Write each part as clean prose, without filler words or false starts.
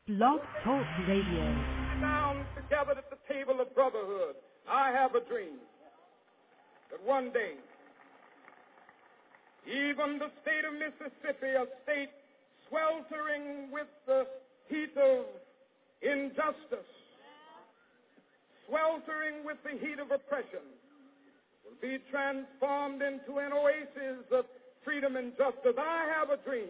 Blog Talk Radio. Down together at the table of brotherhood. I have a dream that one day, even the state of Mississippi, a state sweltering with the heat of injustice, sweltering with the heat of oppression, will be transformed into an oasis of freedom and justice. I have a dream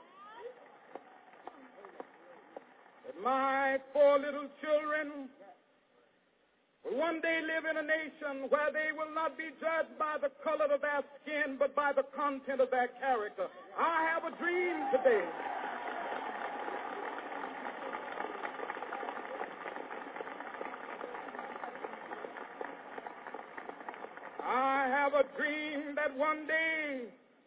that my 4 little children will one day live in a nation where they will not be judged by the color of their skin, but by the content of their character. I have a dream today. I have a dream that one day,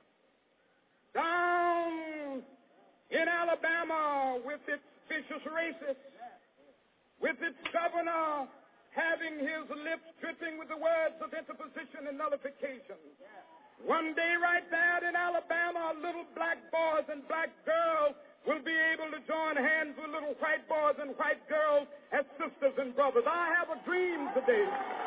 down in Alabama, with its vicious racists, with its governor having his lips dripping with the words of interposition and nullification, one day right there in Alabama, little black boys and black girls will be able to join hands with little white boys and white girls as sisters and brothers. I have a dream today.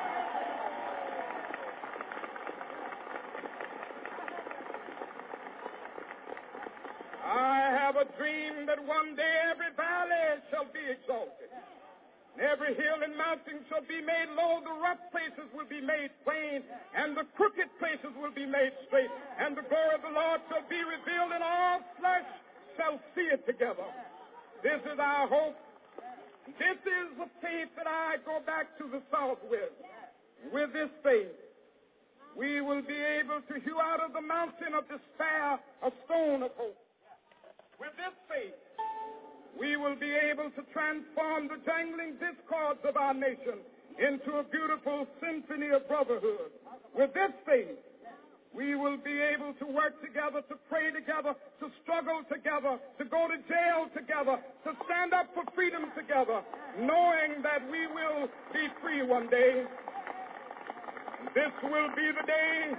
I have a dream that one day every valley shall be exalted, and every hill and mountain shall be made low, the rough places will be made plain, and the crooked places will be made straight, and the glory of the Lord shall be revealed, and all flesh shall see it together. This is our hope. This is the faith that I go back to the South with. With this faith, we will be able to hew out of the mountain of despair a stone of hope. With this faith, we will be able to transform the jangling discords of our nation into a beautiful symphony of brotherhood. With this faith, we will be able to work together, to pray together, to struggle together, to go to jail together, to stand up for freedom together, knowing that we will be free one day. This will be the day.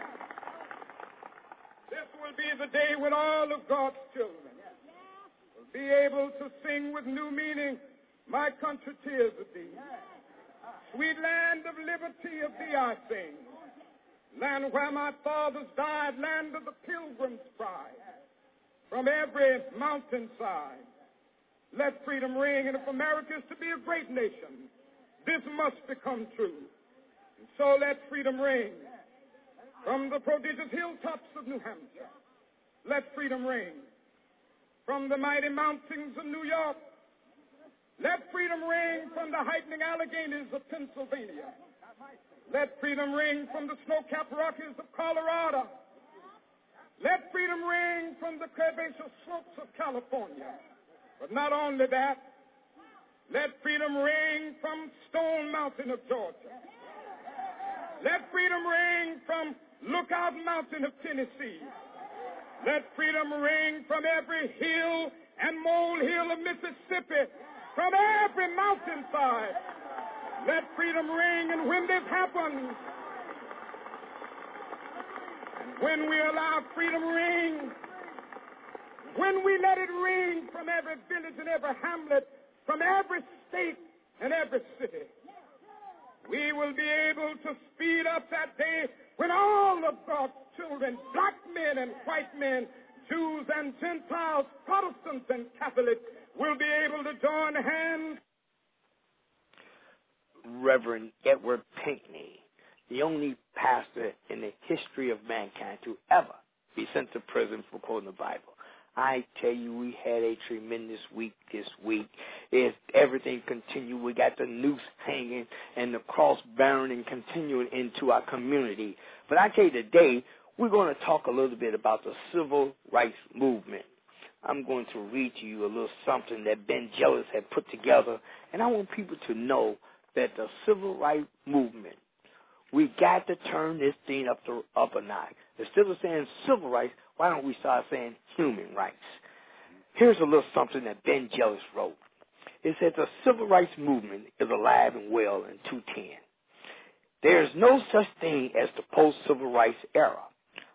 This will be the day when all of God's children be able to sing with new meaning, my country tears of thee. Sweet land of liberty, of thee I sing. Land where my fathers died, land of the pilgrim's pride. From every mountainside, let freedom ring. And if America is to be a great nation, this must become true. And so let freedom ring. From the prodigious hilltops of New Hampshire, let freedom ring. From the mighty mountains of New York, let freedom ring. From the heightening Alleghanies of Pennsylvania, let freedom ring. From the snow-capped Rockies of Colorado, let freedom ring. From the curvaceous slopes of California. But not only that, let freedom ring from Stone Mountain of Georgia. Let freedom ring from Lookout Mountain of Tennessee. Let freedom ring from every hill and molehill of Mississippi, from every mountainside. Let freedom ring, and when this happens, and when we allow freedom ring, when we let it ring from every village and every hamlet, from every state and every city, we will be able to speed up that day when all of God's children, black men and white men, Jews and Gentiles, Protestants and Catholics, will be able to join hands. Reverend Edward Pinckney, the only pastor in the history of mankind to ever be sent to prison for quoting the Bible. I tell you, we had a tremendous week this week. If everything continued, we got the noose hanging and the cross burning continuing into our community. But I tell you today, we're going to talk a little bit about the civil rights movement. I'm going to read to you a little something that Ben Jealous had put together, and I want people to know that the civil rights movement, we got to turn this thing up a notch. Instead of saying civil rights, why don't we start saying human rights? Here's a little something that Ben Jealous wrote. It said the civil rights movement is alive and well in 210. There is no such thing as the post-civil rights era.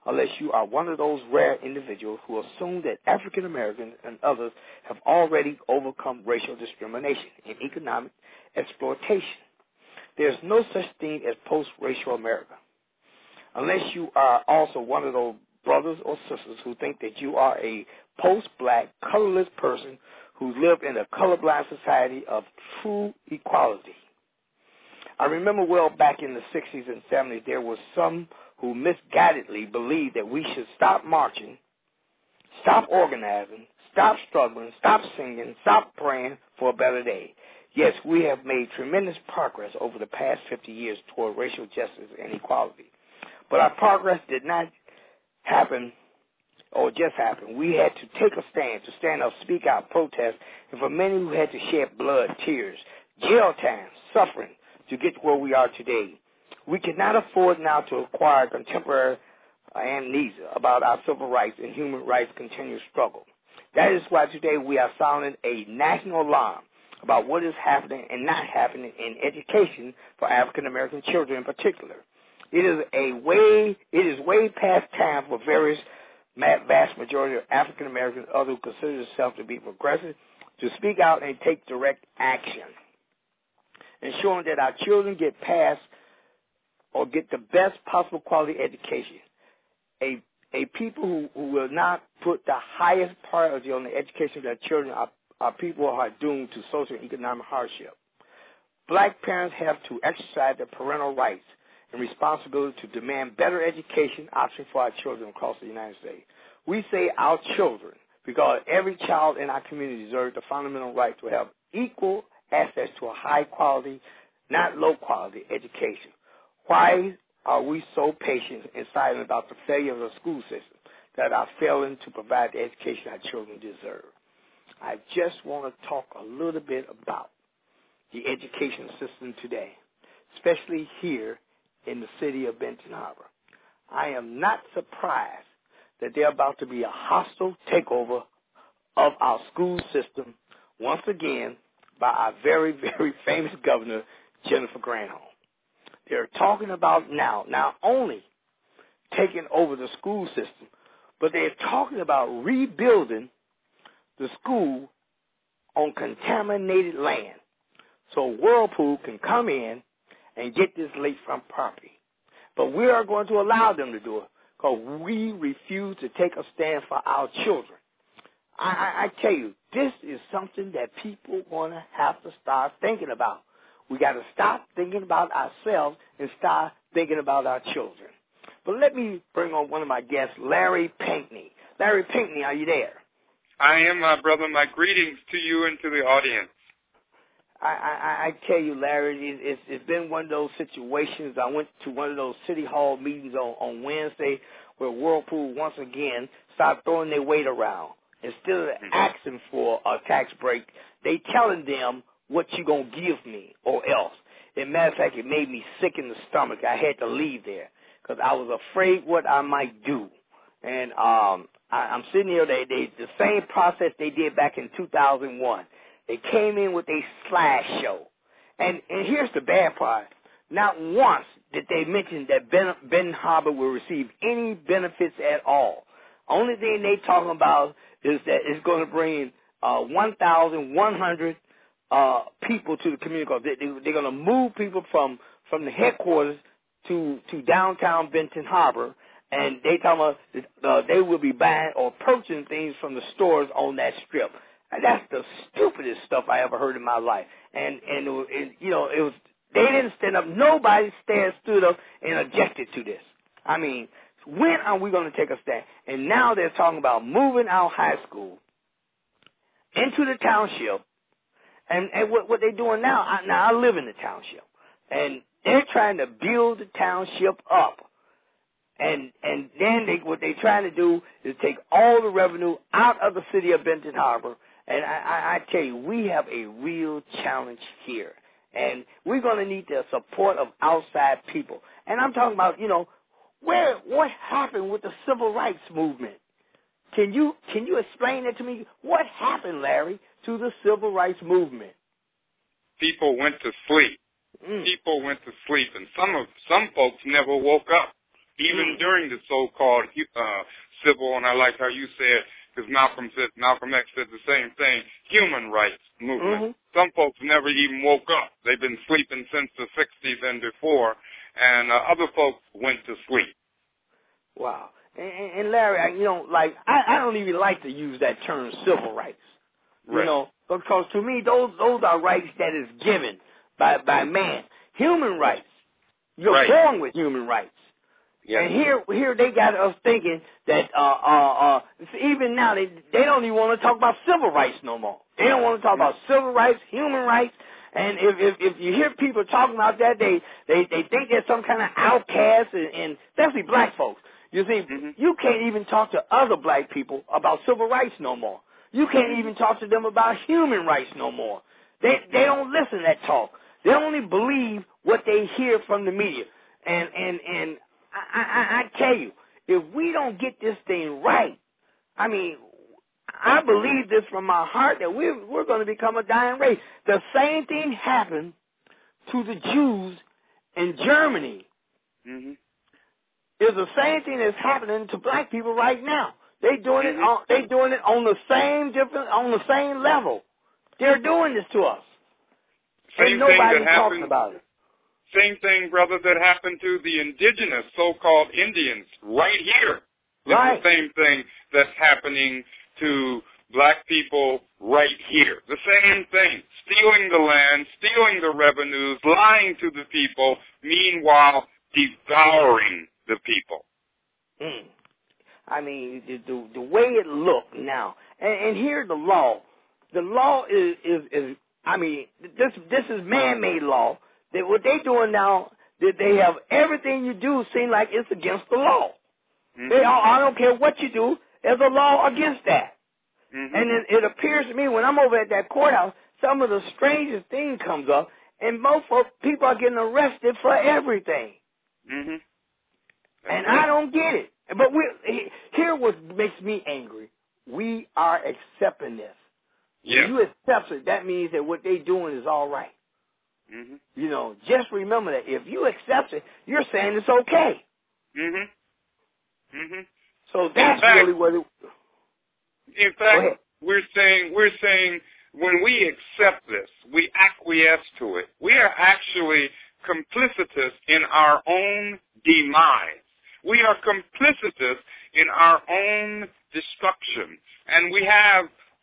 unless you are one of those rare individuals who assume that African Americans and others have already overcome racial discrimination and economic exploitation. There's no such thing as post-racial America. Unless you are also one of those brothers or sisters who think that you are a post-black, colorless person who live in a colorblind society of true equality. I remember well back in the 60s and 70s, there were some who misguidedly believed that we should stop marching, stop organizing, stop struggling, stop singing, stop praying for a better day. Yes, we have made tremendous progress over the past 50 years toward racial justice and equality. But our progress did not happen or just happen. We had to take a stand, to stand up, speak out, protest, and for many who had to shed blood, tears, jail time, suffering to get to where we are today. We cannot afford now to acquire contemporary amnesia about our civil rights and human rights continuous struggle. That is why today we are sounding a national alarm about what is happening and not happening in education for African American children in particular. It is way past time for various vast majority of African Americans, others who consider themselves to be progressive, to speak out and take direct action, ensuring that our children get past or get the best possible quality education. A people who will not put the highest priority on the education of their children are people who are doomed to social and economic hardship. Black parents have to exercise their parental rights and responsibility to demand better education options for our children across the United States. We say our children because every child in our community deserves the fundamental right to have equal access to a high-quality, not low-quality education. Why are we so patient and silent about the failure of the school system that are failing to provide the education our children deserve? I just want to talk a little bit about the education system today, especially here in the city of Benton Harbor. I am not surprised that there's about to be a hostile takeover of our school system once again by our very, very famous governor, Jennifer Granholm. They're talking about now not only taking over the school system, but they're talking about rebuilding the school on contaminated land so Whirlpool can come in and get this lakefront property. But we are going to allow them to do it because we refuse to take a stand for our children. I tell you, this is something that people want to have to start thinking about. We got to stop thinking about ourselves and start thinking about our children. But let me bring on one of my guests, Larry Pinckney. Larry Pinckney, are you there? I am, my brother. My greetings to you and to the audience. I tell you, Larry, it's been one of those situations. I went to one of those city hall meetings on Wednesday where Whirlpool once again started throwing their weight around. Instead of asking for a tax break, they telling them what you going to give me or else. As a matter of fact, it made me sick in the stomach. I had to leave there because I was afraid what I might do. And I'm sitting here, the same process they did back in 2001. They came in with a slash show. And here's the bad part. Not once did they mention that Benton Harbor will receive any benefits at all. Only thing they talking about is that it's going to bring 1,100 people to the community. They're going to move people from the headquarters to downtown Benton Harbor, and they talking about they will be buying or purchasing things from the stores on that strip. And that's the stupidest stuff I ever heard in my life. And you know, it was, they didn't stand up. Nobody stood up and objected to this. I mean, when are we going to take a stand? And now they're talking about moving our high school into the township. And what they're doing now, I live in the township. And they're trying to build the township up. And then what they're trying to do is take all the revenue out of the city of Benton Harbor. And I tell you, we have a real challenge here. And we're going to need the support of outside people. And I'm talking about, you know, what happened with the civil rights movement? Can you explain that to me? What happened, Larry, to the civil rights movement? People went to sleep. People went to sleep, and some folks never woke up. even during the so-called civil, and I like how you said, because Malcolm X said the same thing, human rights movement. Some folks never even woke up. They've been sleeping since the 60s and before, and other folks went to sleep. Wow. And Larry, I don't even like to use that term civil rights. Right. You know, because to me, those are rights that is given by man. Human rights. You're born with human rights. Yes. And here they got us thinking that even now they don't even want to talk about civil rights no more. They don't want to talk about civil rights, human rights. And if you hear people talking about that, they think they're some kind of outcast, and especially black folks. You see, you can't even talk to other black people about civil rights no more. You can't even talk to them about human rights no more. They don't listen to that talk. They only believe what they hear from the media. And I tell you, if we don't get this thing right, I mean, I believe this from my heart that we're going to become a dying race. The same thing happened to the Jews in Germany. It's the same thing that's happening to black people right now. They doing it on the same level. They're doing this to us. And nobody's talking about it. Same thing, brother, that happened to the indigenous so-called Indians right here. It's the same thing that's happening to black people right here. The same thing. Stealing the land, stealing the revenues, lying to the people, meanwhile devouring the people. I mean, the way it looked now, and here the law. The law is I mean, this is man-made law. What they doing now, they have everything you do seem like it's against the law. I don't care what you do, there's a law against that. And it appears to me when I'm over at that courthouse, some of the strangest things comes up, and most people are getting arrested for everything. And I don't get it. But here what makes me angry. We are accepting this. When you accept it, that means that what they're doing is all right. You know, just remember that if you accept it, you're saying it's okay. So that's really what it. In fact, we're saying when we accept this, we acquiesce to it. We are actually complicitous in our own demise. We are complicitous in our own destruction, and we have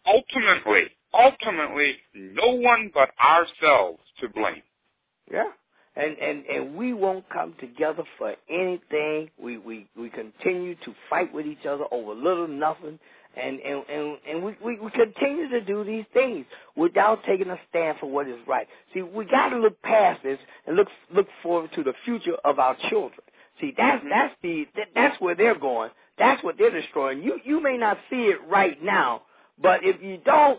ultimately no one but ourselves to blame. Yeah. And we won't come together for anything. We continue to fight with each other over little nothing, and we continue to do these things without taking a stand for what is right. See, we got to look past this and look forward to the future of our children. See, that's where they're going. That's what they're destroying. You may not see it right now, but if you don't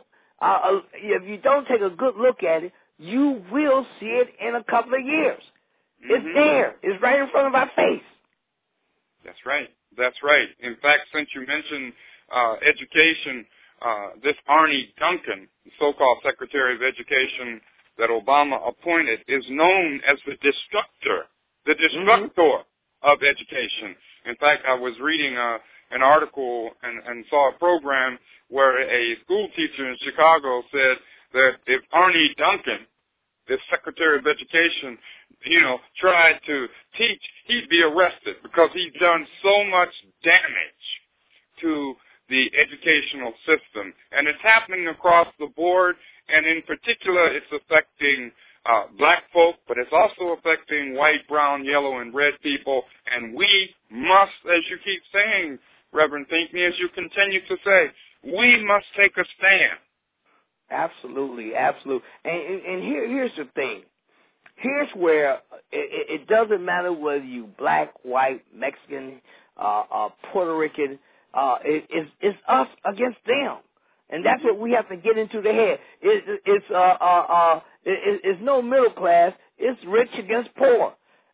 take a good look at it, you will see it in a couple of years. It's there. It's right in front of our face. That's right. That's right. In fact, since you mentioned education, this Arne Duncan, the so-called Secretary of Education that Obama appointed, is known as the destructor of education. In fact, I was reading an article and saw a program where a school teacher in Chicago said that if Arne Duncan, the Secretary of Education, tried to teach, he'd be arrested because he's done so much damage to the educational system. And it's happening across the board, and in particular it's affecting black folk, but it's also affecting white, brown, yellow, and red people. And we must, as you keep saying, Reverend Pinckney, as you continue to say, we must take a stand. Absolutely. And here's the thing. Here's where it doesn't matter whether you black, white, Mexican, Puerto Rican. It's us against them, and that's what we have to get into the head. It's no middle class. It's rich against poor.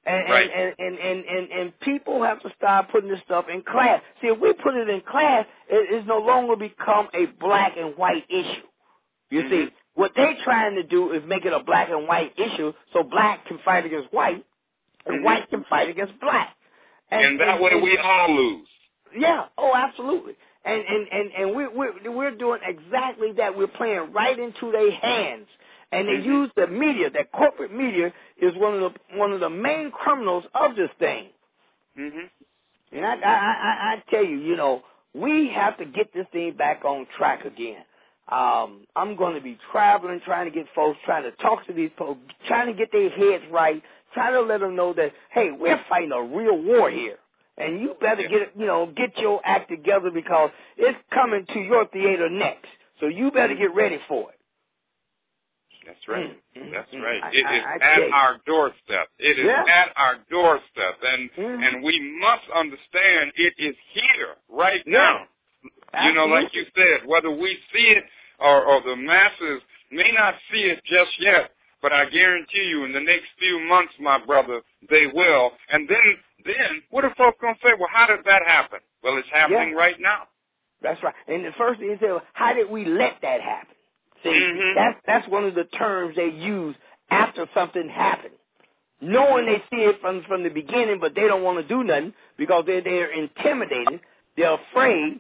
And people have to start putting this stuff in class. See, if we put it in class, it's no longer become a black and white issue. You see, what they're trying to do is make it a black and white issue so black can fight against white and white can fight against black. And that way we all lose. Yeah. Oh, absolutely. And we're doing exactly that. We're playing right into their hands. And they use the media. That corporate media is one of the main criminals of this thing. Mm-hmm. And I tell you, you know, we have to get this thing back on track again. I'm going to be traveling, trying to get folks, trying to talk to these folks, trying to get their heads right, trying to let them know that, hey, we're fighting a real war here. And you better get your act together because it's coming to your theater next. So you better get ready for it. That's right. That's right. It is at our doorstep. It is at our doorstep. And we must understand it is here right now. You know, like you said, whether we see it or the masses may not see it just yet, but I guarantee you in the next few months, my brother, they will. And then what are folks going to say? Well, how did that happen? Well, it's happening right now. That's right. And the first thing you say, well, how did we let that happen? See, that's one of the terms they use after something happened. Knowing they see it from the beginning, but they don't want to do nothing because they're intimidated. They're afraid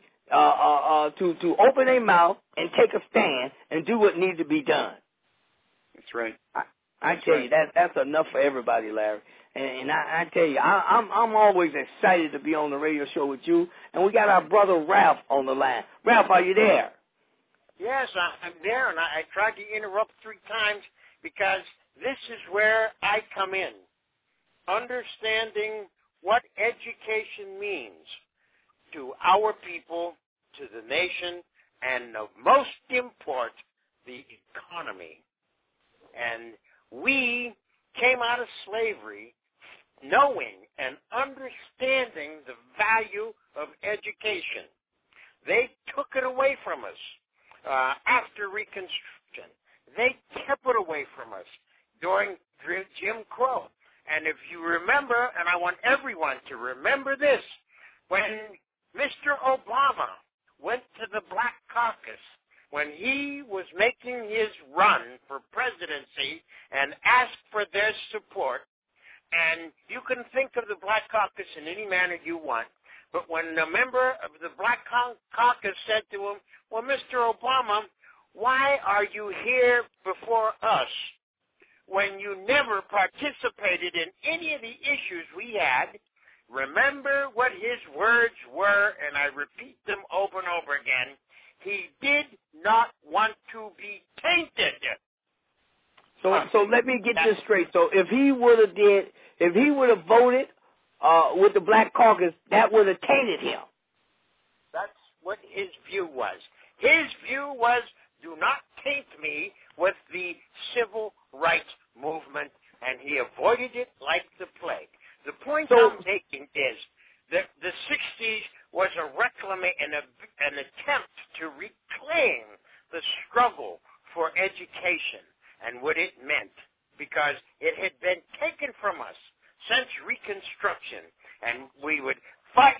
to open their mouth and take a stand and do what needs to be done. That's right. I tell you, that's enough for everybody, Larry. And I tell you, I'm always excited to be on the radio show with you. And we got our brother Ralph on the line. Ralph, are you there? Yes, I'm there, and I tried to interrupt 3 times because this is where I come in. Understanding what education means to our people, to the nation, and of most import, the economy. And we came out of slavery knowing and understanding the value of education. They took it away from us after Reconstruction. They kept it away from us during Jim Crow. And if you remember, and I want everyone to remember this, when Mr. Obama went to the Black Caucus, when he was making his run for presidency and asked for their support, and you can think of the Black Caucus in any manner you want, but when a member of the Black Caucus said to him, well, Mr. Obama, why are you here before us when you never participated in any of the issues we had? Remember what his words were, and I repeat them over and over again. He did not want to be tainted. So let me get this straight. So if he would have voted with the Black Caucus, that would have tainted him. That's what his view was. His view was, do not taint me with the civil rights movement, and he avoided it like the plague. The point I'm making is that the 60s was an attempt to reclaim the struggle for education and what it meant, because it had been taken from us since Reconstruction, and we would fight,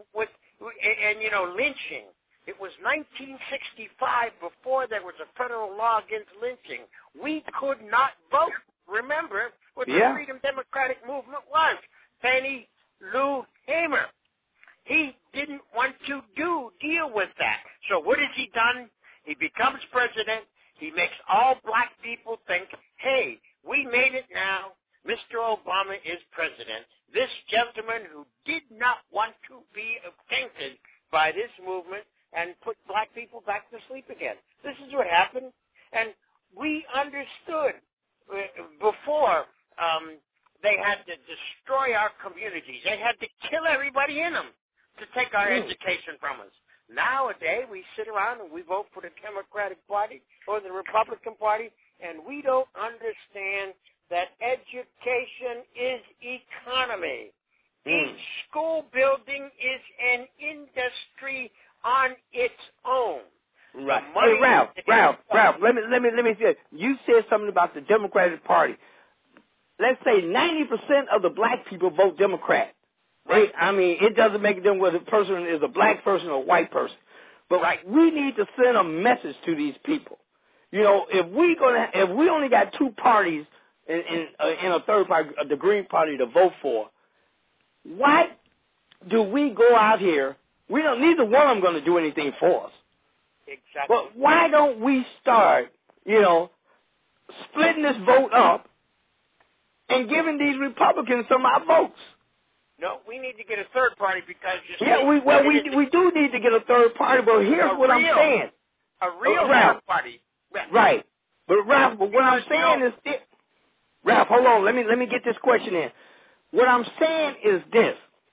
lynching. It was 1965 before there was a federal law against lynching. We could not vote. Remember what the Freedom Democratic Movement was. Fannie Lou Hamer. He didn't want to deal with that. So what has he done? He becomes president. He makes all black people think, hey, we made it now. Mr. Obama is president. This gentleman who did not want to be tainted by this movement and put black people back to sleep again. This is what happened. And we understood before they had to destroy our communities. They had to kill everybody in them to take our education from us. Nowadays, we sit around and we vote for the Democratic Party or the Republican Party, and we don't understand that education is economy. Each school building is an industry on its own. Right. Hey, Ralph, let me say, you said something about the Democratic Party. Let's say 90% of the black people vote Democrat. Right? I mean, it doesn't make a difference whether the person is a black person or a white person. But we need to send a message to these people. You know, if we only got 2 parties in a third party, the Green Party, to vote for, why do we go out here? We don't. Neither one of them going to do anything for us. Exactly. But why don't we start, splitting this vote up and giving these Republicans some of our votes? No, we need to get a third party because you see. Yeah, we do need to get a third party, but here's what I'm saying. A real Ralph, third party. Right. But Ralph, what I'm saying is this. Ralph, hold on. Let me get this question in. What I'm saying is this.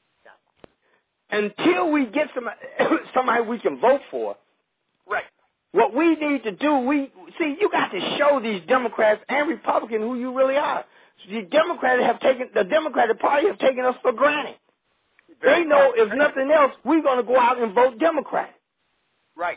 Until we get somebody we can vote for, right. What we need to do, you got to show these Democrats and Republicans who you really are. The Democratic Party have taken us for granted. They know if nothing else, we're going to go out and vote Democrat. Right.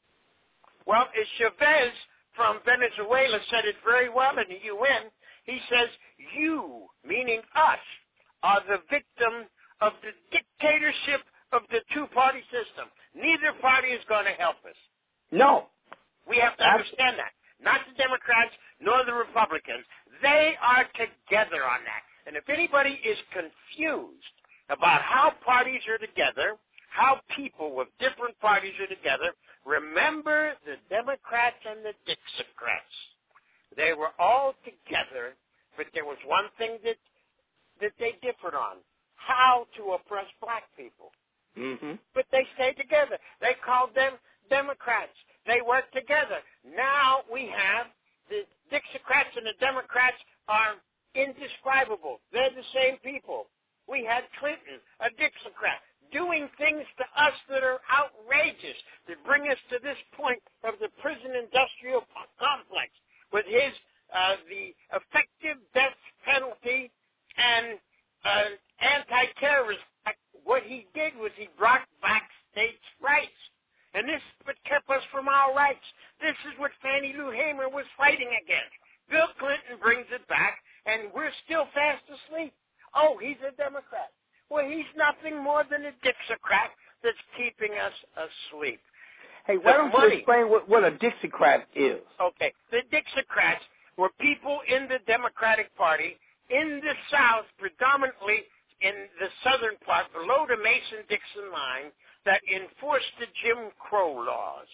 Well, Chavez from Venezuela said it very well in the UN. He says, you, meaning us, are the victim of the dictatorship of the two-party system. Neither party is going to help us. No. We have to understand that. Not the Democrats nor the Republicans. They are together on that. And if anybody is confused about how parties are together, how people with different parties are together, remember the Democrats and the Dixiecrats. They were all together, but there was one thing that they differed on, how to oppress black people. Mm-hmm. But they stayed together. They called them Democrats. They worked together. Now we have the Dixiecrats and the Democrats are indescribable. They're the same people. We had Clinton, a Dixiecrat, doing things to us that are outrageous, that bring us to this point of the prison-industrial complex with his the effective death penalty and anti-terrorism. What he did was he brought back states' rights. And this is what kept us from our rights. This is what Fannie Lou Hamer was fighting against. Bill Clinton brings it back, and we're still fast asleep. Oh, he's a Democrat. Well, he's nothing more than a Dixiecrat that's keeping us asleep. Hey, why don't you explain what a Dixiecrat is? Okay. The Dixiecrats were people in the Democratic Party in the South, predominantly in the southern part, below the Mason-Dixon line, that enforced the Jim Crow laws.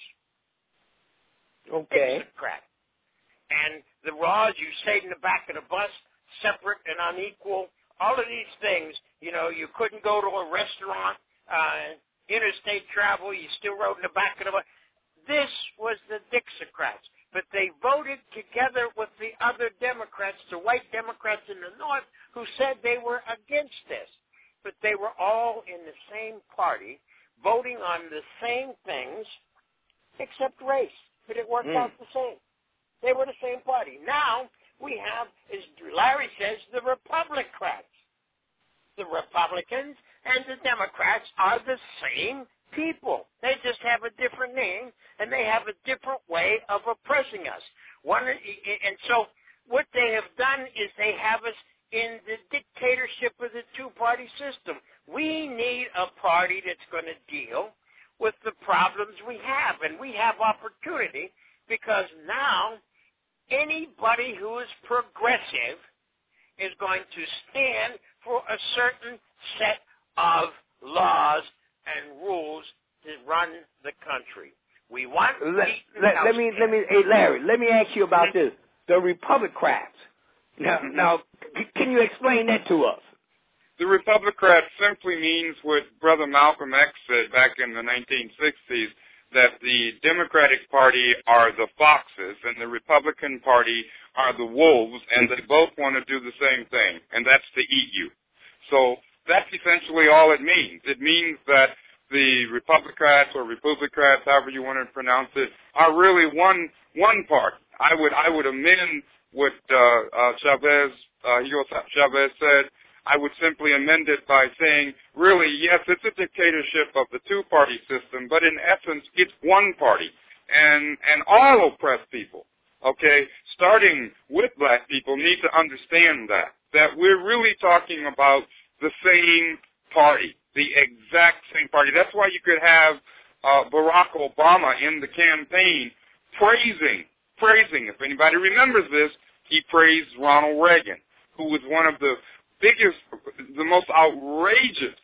Okay. Dixiecrat. And the laws, you stayed in the back of the bus, separate and unequal. All of these things, you couldn't go to a restaurant, interstate travel, you still rode in the back of the bus. This was the Dixiecrats. But they voted together with the other Democrats, the white Democrats in the North, who said they were against this. But they were all in the same party, voting on the same things, except race. But it worked out the same. They were the same party. Now we have, as Larry says, the Republicrats. The Republicans and the Democrats are the same people. They just have a different name, and they have a different way of oppressing us. And so what they have done is they have us in the dictatorship of the two-party system. We need a party that's going to deal with the problems we have, and we have opportunity because now anybody who is progressive is going to stand for a certain set of laws and rules to run the country. We want hey Larry, let me ask you about this. The Republicrats. Now, can you explain that to us? The Republicrat simply means what Brother Malcolm X said back in the 1960s, that the Democratic Party are the foxes and the Republican Party are the wolves, and they both want to do the same thing, and that's to eat you. So that's essentially all it means. It means that the Republicrats or Republicrats, however you want to pronounce it, are really one party. I would amend what Chavez said. I would simply amend it by saying, really, yes, it's a dictatorship of the two-party system, but in essence, it's one party, and all oppressed people, okay, starting with black people, need to understand that we're really talking about the same party, the exact same party. That's why you could have Barack Obama in the campaign praising. If anybody remembers this, he praised Ronald Reagan, who was one of the biggest, the most outrageous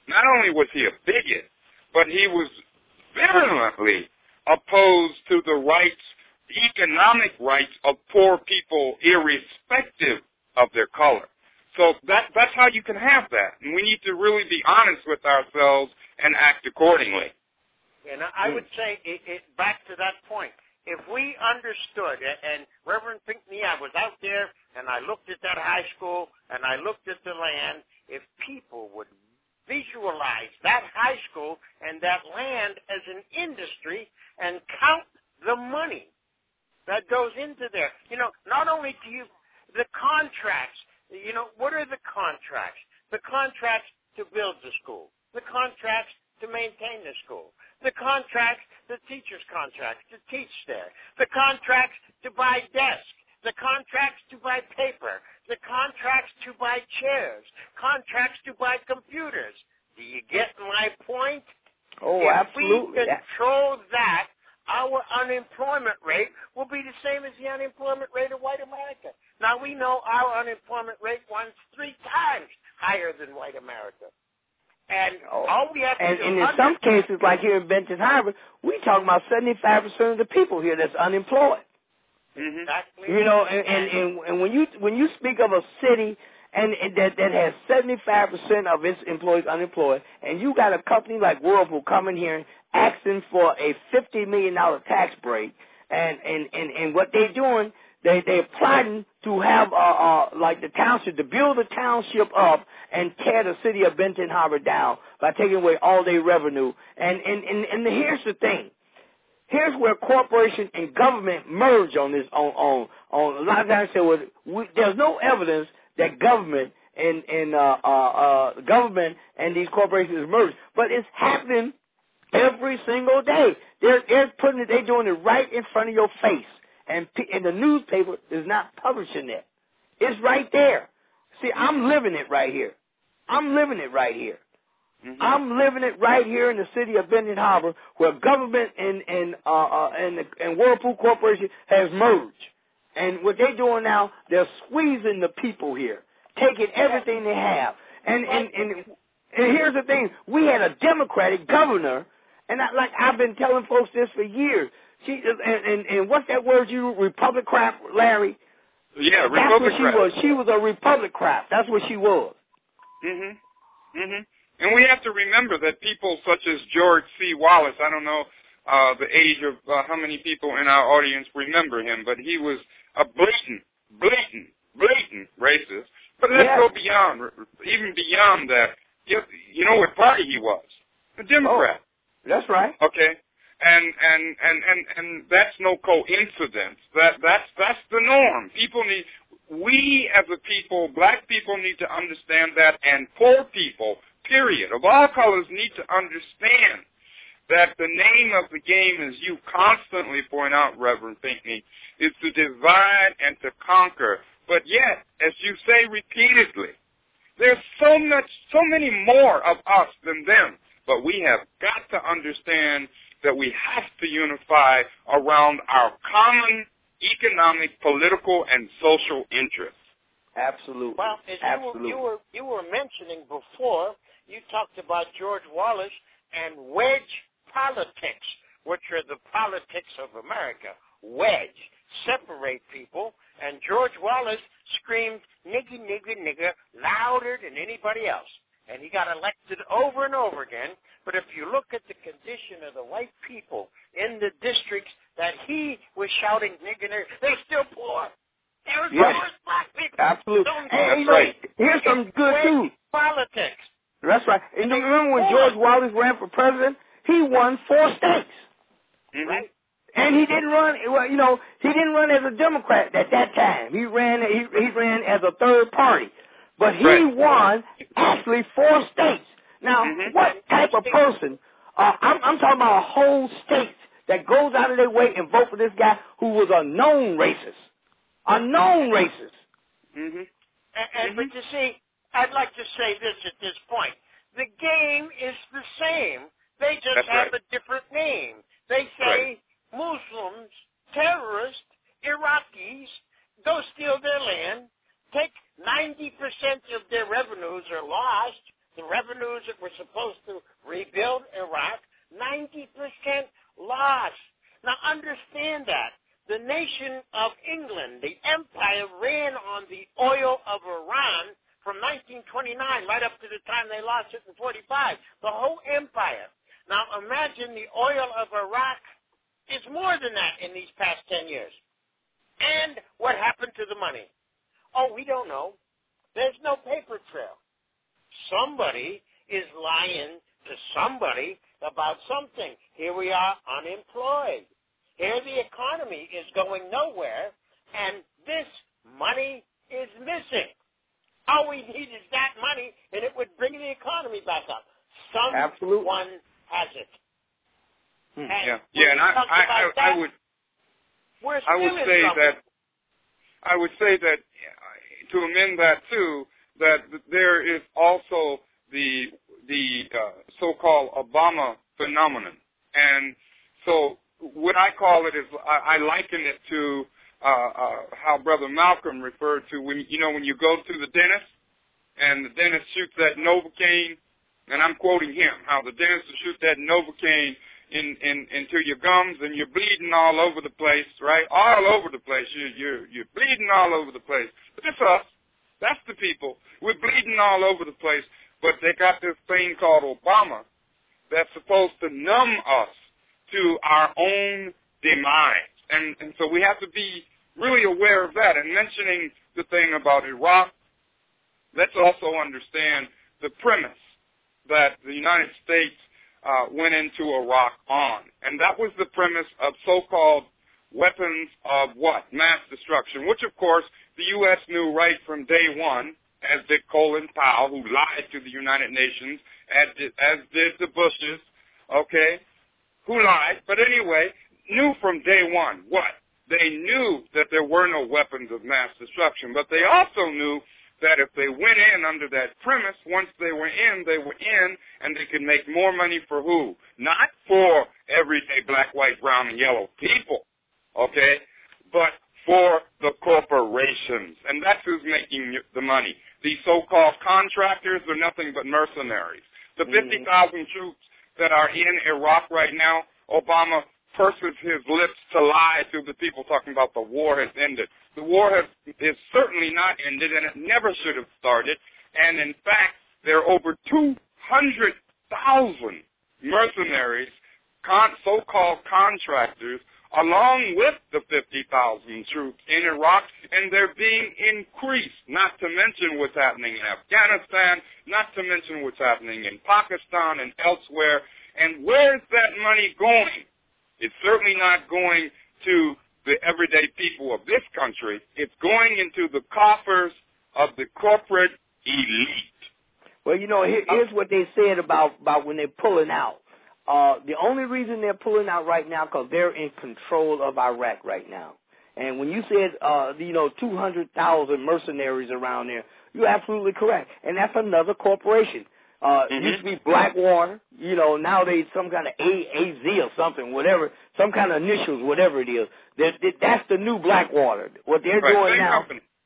not only was he a bigot, but he was virulently opposed to the rights, economic rights of poor people, irrespective of their color. So that's how you can have that. And we need to really be honest with ourselves and act accordingly. And I would say, back to that point, if we understood, and Reverend Pinckney, I was out there and I looked at that high school and I looked at the land, if people would visualize that high school and that land as an industry and count the money that goes into there. You know, not only do you, the contracts, you know, what are the contracts? The contracts to build the school, the contracts to maintain the school, the contracts, the teacher's contracts to teach there, the contracts to buy desks, the contracts to buy paper, the contracts to buy chairs, contracts to buy computers. Do you get my point? Oh, if absolutely. we control that, our unemployment rate will be the same as the unemployment rate of white America. Now, we know our unemployment rate runs 3 times higher than white America. And all we have to do... And in some cases, like here in Benton Harbor, we talking about 75% of the people here that's unemployed. Exactly. You know, and when you speak of a city and that has 75% of its employees unemployed, and you got a company like Whirlpool coming here asking for a $50 million tax break, and what they're doing, they're plotting to have like the township, to build the township up and tear the city of Benton Harbor down by taking away all their revenue. And here's the thing. Here's where corporation and government merge on this. On a lot of times, say, well, there's no evidence that government and government and these corporations merge, but it's happening every single day. They're putting it. They're doing it right in front of your face, and the newspaper is not publishing it. It's right there. See, I'm living it right here. I'm living it right here. I'm living it right here in the city of Benton Harbor, where government and Whirlpool Corporation has merged. And what they're doing now, they're squeezing the people here, taking everything they have. And here's the thing: we had a Democratic governor, and I've been telling folks this for years. And what's that word you Republican, Larry? Yeah, That's what Republican. she was. She was a Republican. That's what she was. And we have to remember that people such as George C. Wallace, I don't know the age of how many people in our audience remember him, but he was a blatant racist. But let's go beyond, even beyond that. You know what party he was? A Democrat. Oh, that's right. Okay. And that's no coincidence. That's the norm. We as a people, black people need to understand that, and poor people, period, of all colors, need to understand that the name of the game, as you constantly point out, Reverend Pinckney, is to divide and to conquer. But yet, as you say repeatedly, there's so many more of us than them. But we have got to understand that we have to unify around our common economic, political, and social interests. Absolutely. Well, as you were mentioning before, you talked about George Wallace and wedge politics, which are the politics of America. Wedge, separate people, and George Wallace screamed nigger, nigger, nigger louder than anybody else. And he got elected over and over again. But if you look at the condition of the white people in the districts that he was shouting nigger, nigger, they're still poor. They're as poor as black people. Absolutely. That's right. Here's some good too. Politics. That's right. And you remember when George Wallace ran for president? He won 4 states. Right. And he didn't run. Well, he didn't run as a Democrat at that time. He ran as a third party, but he won actually 4 states. Now, what type of person? I'm talking about a whole state that goes out of their way and vote for this guy who was a known racist. A known racist. But you see, I'd like to say this at this point. The game is the same. They just have a different name. They say Muslims, terrorists, Iraqis, go steal their land, take 90% of their revenues are lost, the revenues that were supposed to rebuild Iraq, 90% lost. Now understand that. The nation of England, the empire, ran on the oil of Iran from 1929 right up to the time they lost it in 45. The whole empire. Now imagine the oil of Iraq is more than that in these past 10 years. And what happened to the money? Oh, we don't know. There's no paper trail. Somebody is lying to somebody about something. Here we are unemployed. Here the economy is going nowhere, and this money is missing. All we need is that money, and it would bring the economy back up. Someone has it. And and I would say that to amend that too, that there is also the so-called Obama phenomenon, and so what I call it is I liken it to how Brother Malcolm referred to when you go to the dentist and the dentist shoots that Novocaine, and I'm quoting him, how the dentist will shoot that Novocaine into your gums and you're bleeding all over the place, right? All over the place. You're bleeding all over the place. But that's us. That's the people. We're bleeding all over the place. But they got this thing called Obama that's supposed to numb us to our own demise. And so we have to be really aware of that. And mentioning the thing about Iraq, let's also understand the premise that the United States went into Iraq on. And that was the premise of so-called weapons of what? Mass destruction, which, of course, the U.S. knew right from day one, as did Colin Powell, who lied to the United Nations, as did the Bushes, okay, who lied. But anyway, knew from day one what? They knew that there were no weapons of mass destruction, but they also knew that if they went in under that premise, once they were in, and they could make more money for who? Not for everyday black, white, brown, and yellow people, okay, but for the corporations. And that's who's making the money. These so-called contractors are nothing but mercenaries. The 50,000 troops that are in Iraq right now, Obama purses his lips to lie to the people talking about the war has ended. The war is certainly not ended, and it never should have started. And in fact, there are over 200,000 mercenaries, so-called contractors, along with the 50,000 troops in Iraq, and they're being increased, not to mention what's happening in Afghanistan, not to mention what's happening in Pakistan and elsewhere. And where's that money going? It's certainly not going to the everyday people of this country. It's going into the coffers of the corporate elite. Well, here's what they said about when they're pulling out. The only reason they're pulling out right now because they're in control of Iraq right now. And when you said, 200,000 mercenaries around there, you're absolutely correct. And that's another corporation. It used to be Blackwater, now they some kind of AZ or something, whatever, some kind of initials, whatever it is. That's the new Blackwater. What they're doing now.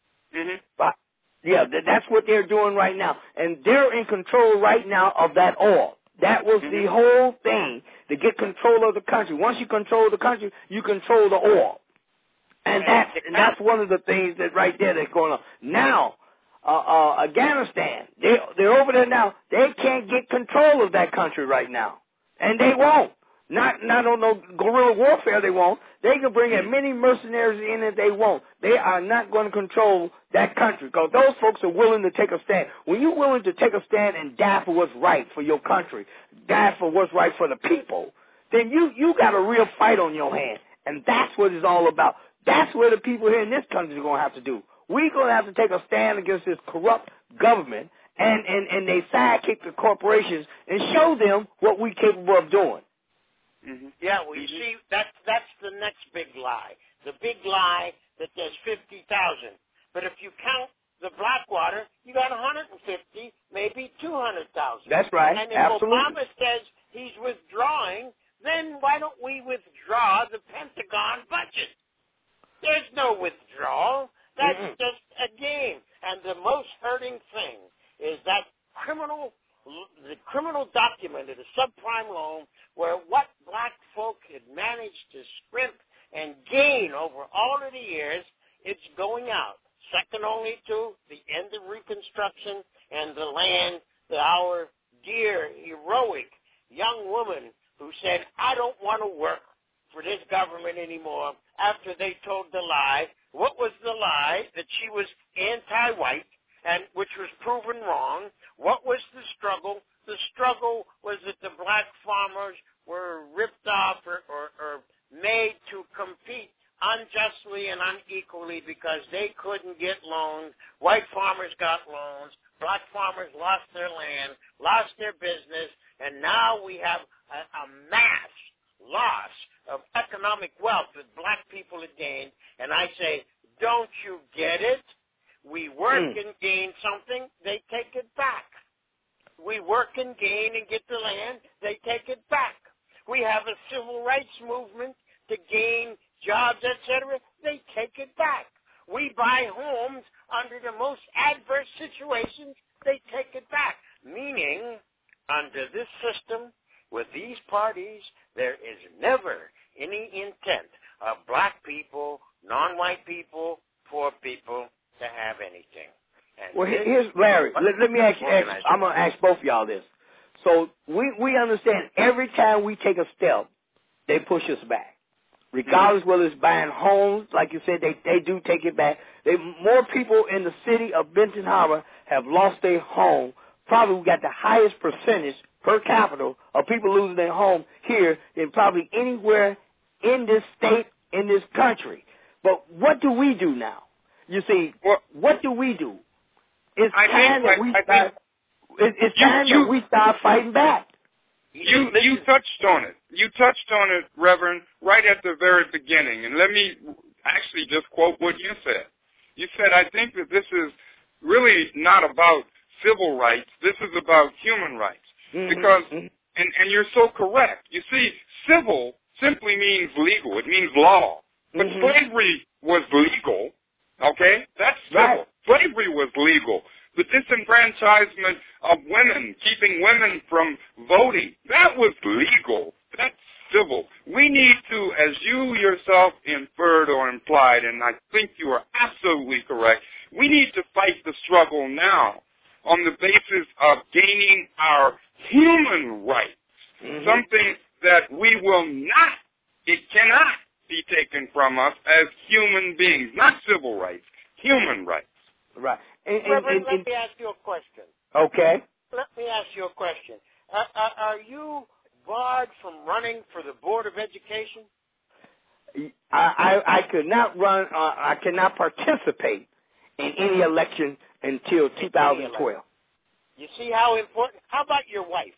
That's what they're doing right now. And they're in control right now of that oil. That was the whole thing, to get control of the country. Once you control the country, you control the oil. And that's one of the things that right there that's going on. Now, Afghanistan, they're over there now. They can't get control of that country right now. And they won't. Not on no guerrilla warfare, they won't. They can bring as many mercenaries in as they want. They are not going to control that country because those folks are willing to take a stand. When you're willing to take a stand and die for what's right for your country, die for what's right for the people, then you got a real fight on your hands. And that's what it's all about. That's what the people here in this country are going to have to do. We're going to have to take a stand against this corrupt government and they sidekick the corporations and show them what we're capable of doing. Yeah, well, you see, that's the next big lie. The big lie that there's 50,000. But if you count the Blackwater, you got 150, maybe 200,000. That's right. And if Absolutely. Obama says he's withdrawing, then why don't we withdraw the Pentagon budget? There's no withdrawal. That's just a game. And the most hurting thing is that criminal subprime loan where what black folk had managed to scrimp and gain over all of the years, it's going out. Second only to the end of Reconstruction and the land that our dear, heroic young woman who said, I don't want to work for this government anymore after they told the lie. What was the lie? That she was anti-white, and which was proven wrong. What was the struggle? The struggle was that the black farmers were ripped off or made to compete unjustly and unequally because they couldn't get loans. White farmers got loans. Black farmers lost their land, lost their business, and now we have a mass loss of economic wealth that black people have gained. And I say, don't you get it? We work and gain something, they take it back. We work and gain and get the land, they take it back. We have a civil rights movement to gain jobs, etc. They take it back. We buy homes under the most adverse situations, they take it back. Meaning, under this system, with these parties, there is never any intent of black people, non-white people, poor people to have anything. And well, here's Larry. Let me ask you. I'm going to ask both of y'all this. So we understand every time we take a step, they push us back. Regardless whether it's buying homes, like you said, they do take it back. More people in the city of Benton Harbor have lost their home. Probably we got the highest percentage per capita of people losing their home here than probably anywhere in this state, in this country. But what do we do now? You see, what do we do? It's time that we start fighting back. You touched on it. You touched on it, Reverend, right at the very beginning. And let me actually just quote what you said. You said, I think that this is really not about civil rights. This is about human rights. Because, and you're so correct. You see, civil simply means legal. It means law. But slavery was legal. Okay? That's civil. Right. Slavery was legal. The disenfranchisement of women, keeping women from voting, that was legal. That's civil. We need to, as you yourself inferred or implied, and I think you are absolutely correct, we need to fight the struggle now on the basis of gaining our human rights, something that we will not, it cannot be taken from us as human beings, not civil rights, human rights. Right. Reverend, let me ask you a question. Okay. Let me ask you a question. Are you barred from running for the Board of Education? I could not run, I cannot participate in any election until 2012. You see how important? How about your wife?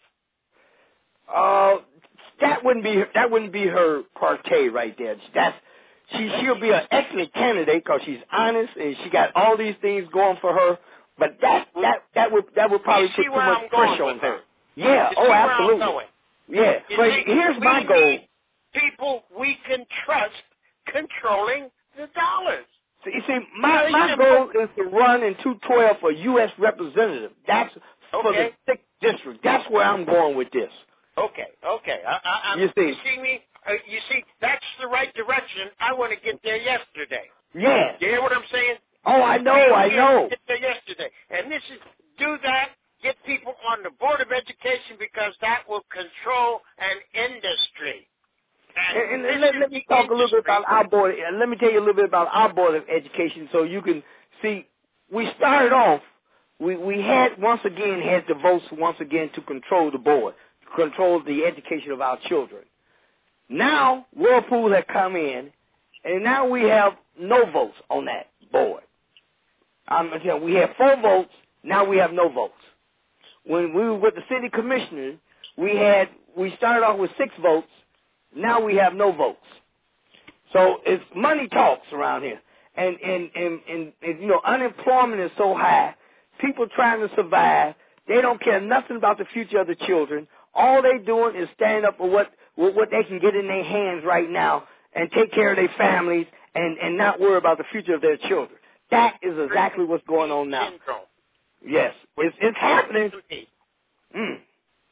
That wouldn't be her parquet right there. She'll be an excellent candidate because she's honest and she got all these things going for her. But that would probably put too much pressure on her. Yeah. Oh, absolutely. Yeah. But here's my goal. People we can trust controlling the dollars. You see, my goal is to run in 2012 for U.S. representative. That's for the 6th district. That's where I'm going with this. Okay. You see me? You see, that's the right direction. I want to get there yesterday. Yeah. You hear what I'm saying? Oh, I know. Get there yesterday. And this is, do that, get people on the Board of Education because that will control an industry. And let me talk a little bit about our board. Let me tell you a little bit about our Board of Education so you can see. We started off, we had the votes to control the board, control the education of our children. Now, Whirlpool has come in, and now we have no votes on that board. We had 4 votes, now we have no votes. When we were with the city commissioners, we started off with 6 votes, now we have no votes. So it's money talks around here. And unemployment is so high, people trying to survive, they don't care nothing about the future of the children. All they doing is stand up for what they can get in their hands right now and take care of their families and not worry about the future of their children. That is exactly what's going on now. Yes, it's happening.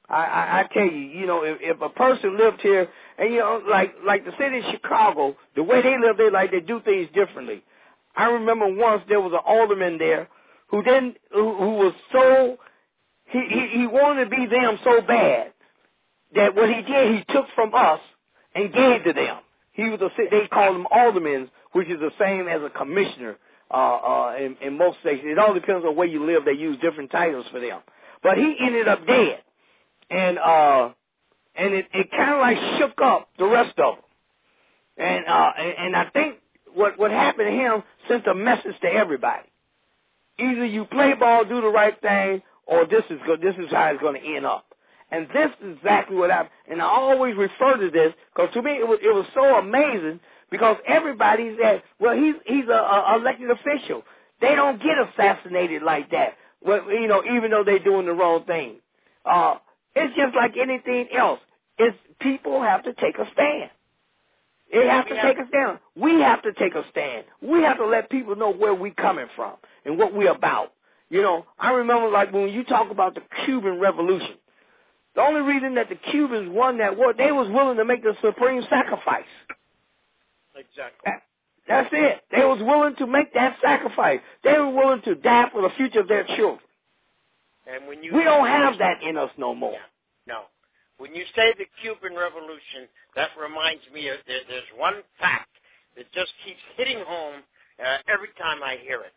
I tell you, you know, if a person lived here, and you know, like the city of Chicago, the way they live, they do things differently. I remember once there was an alderman there who was so he wanted to be them so bad that what he did, he took from us and gave to them. They call them aldermen, which is the same as a commissioner in most states. It all depends on where you live. They use different titles for them. But he ended up dead, and it kind of like shook up the rest of them. And I think what happened to him sent a message to everybody. Either you play ball, do the right thing, or this is how it's going to end up. And this is exactly what happened. And I always refer to this because to me it was so amazing because everybody said, well, he's a elected official. They don't get assassinated like that. Well, you know, even though they're doing the wrong thing. It's just like anything else. People have to take a stand. They have to take a stand. We have to take a stand. We have to let people know where we're coming from and what we're about. You know, I remember like when you talk about the Cuban Revolution, the only reason that the Cubans won that war, they was willing to make the supreme sacrifice. Exactly. That's it. They was willing to make that sacrifice. They were willing to die for the future of their children. And when we don't have that in us no more. Yeah, no. When you say the Cuban Revolution, that reminds me of there's one fact that just keeps hitting home every time I hear it.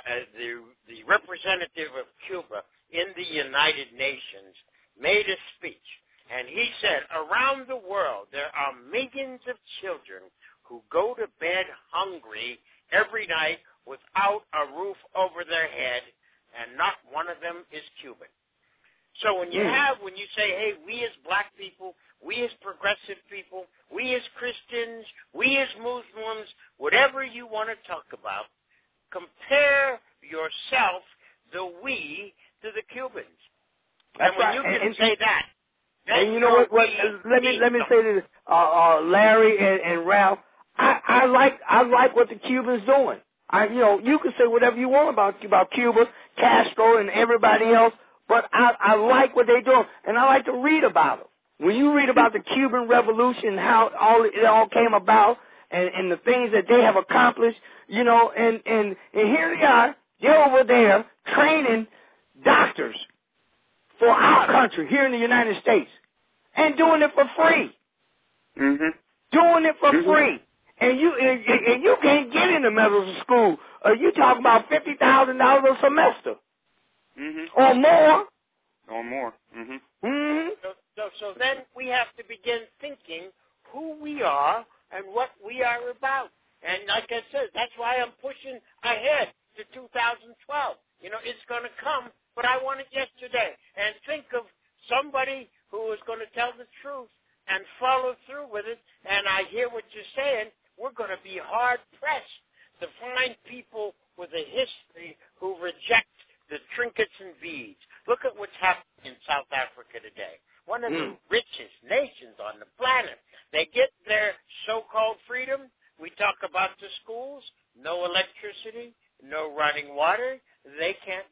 The representative of Cuba in the United Nations made a speech, and he said, around the world there are millions of children who go to bed hungry every night without a roof over their head, and not one of them is Cuban. So when you say, hey, we as black people, we as progressive people, we as Christians, we as Muslims, whatever you want to talk about, compare yourself, the we, to the Cubans. That's and when you can say that, and you know what? Let me say this, Larry and Ralph. I like what the Cubans doing. You can say whatever you want about Cuba, Castro, and everybody else, but I like what they're doing, and I like to read about them. When you read about the Cuban Revolution, how it all came about, and the things that they have accomplished, you know, and here they are, they're over there training doctors for our country here in the United States, and doing it for free. Mm-hmm. Doing it for free. And you can't get into medical school. You talking about $50,000 a semester, or more. Or more. So then we have to begin thinking who we are and what we are about. And like I said, that's why I'm pushing ahead to 2012. You know, it's going to come, but I want it yesterday. And think of somebody who is going to tell the truth and follow through with it. And I hear what you're saying. We're going to be hard-pressed to find people with a history who reject the trinkets and beads. Look at what's happening in South Africa today. One of the richest nations on the planet. They get their so-called freedom. We talk about the schools, no electricity, no running water. They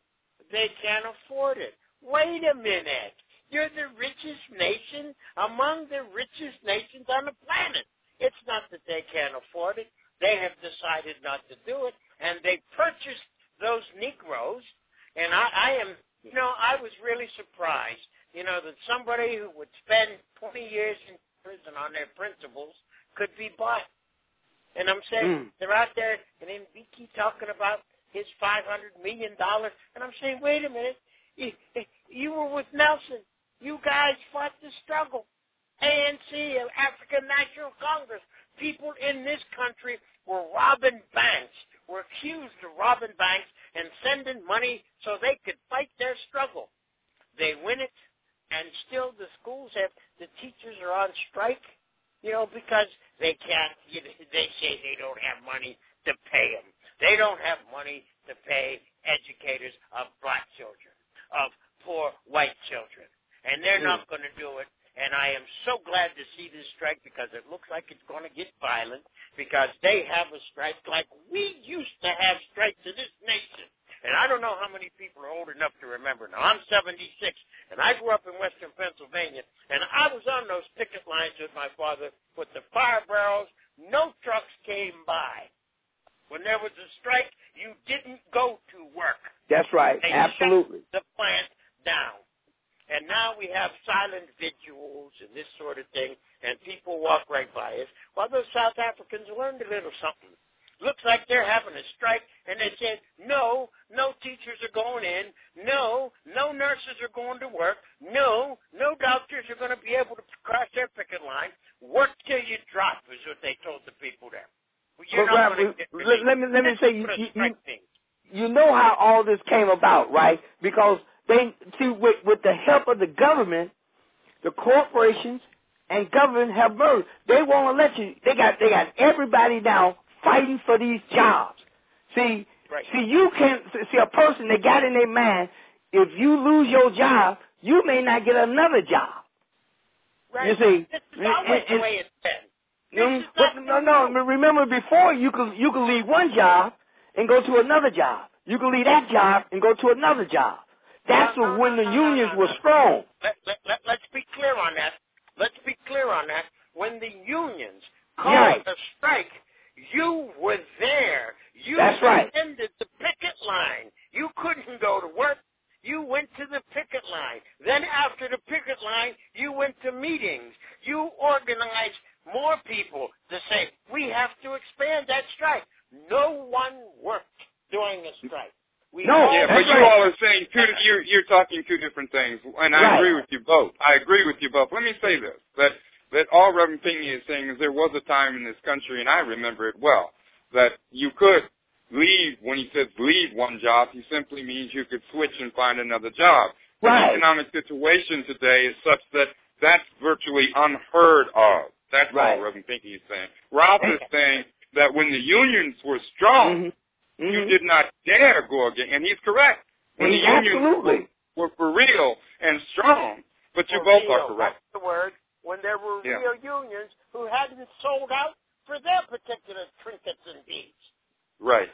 can't afford it. Wait a minute. You're the richest nation among the richest nations on the planet. It's not that they can't afford it. They have decided not to do it, and they purchased those Negroes. And I was really surprised, that somebody who would spend 20 years in prison on their principles could be bought. And I'm saying they're out there, and then we keep talking about his $500 million, and I'm saying, wait a minute, you were with Nelson. You guys fought the struggle. ANC, African National Congress, people in this country were robbing banks, were accused of robbing banks and sending money so they could fight their struggle. They win it, and still the schools the teachers are on strike, because they can't, they say they don't have money to pay them. They don't have money to pay educators of black children, of poor white children, and they're not going to do it. And I am so glad to see this strike because it looks like it's going to get violent because they have a strike like we used to have strikes in this nation. And I don't know how many people are old enough to remember. Now, I'm 76, and I grew up in western Pennsylvania. my father put the fire barrels. No trucks came by. When there was a strike, you didn't go to work. That's right. They Absolutely. shut the plant down. And now we have silent vigils and this sort of thing, and people walk right by us. Well, those South Africans learned a little something. Looks like they're having a strike, and they said, no teachers are going in. No nurses are going to work. No doctors are going to be able to cross their picket line. Work till you drop is what they told the people there. Well, you're not going to get relief. Let me say, you know how all this came about, right? Because they see with the help of the government, the corporations and government have merged. They won't let you. They got everybody now fighting for these jobs. See, you can't see a person that got in their mind. If you lose your job, you may not get another job. Right. You see, this is always the way it's been. No. Remember, before you could leave one job and go to another job. You could leave that job and go to another job. That's when the unions were strong. Let's be clear on that. When the unions called a strike, you were there. You attended the picket line. You couldn't go to work. You went to the picket line. Then after the picket line, you went to meetings. You organized more people to say, we have to expand that strike. No one worked during the strike. But you all are saying you're talking two different things, and I agree with you both. Let me say this, that all Reverend Pinckney is saying is there was a time in this country, and I remember it well, that you could leave. When he says leave one job, he simply means you could switch and find another job. Right. The economic situation today is such that that's virtually unheard of. That's all Reverend Pinckney is saying. Ralph is saying that when the unions were strong, you did not dare go again, and he's correct. When the unions were for real and strong, but you both are correct. That's the word. When there were real unions who hadn't sold out for their particular trinkets and beads. Right.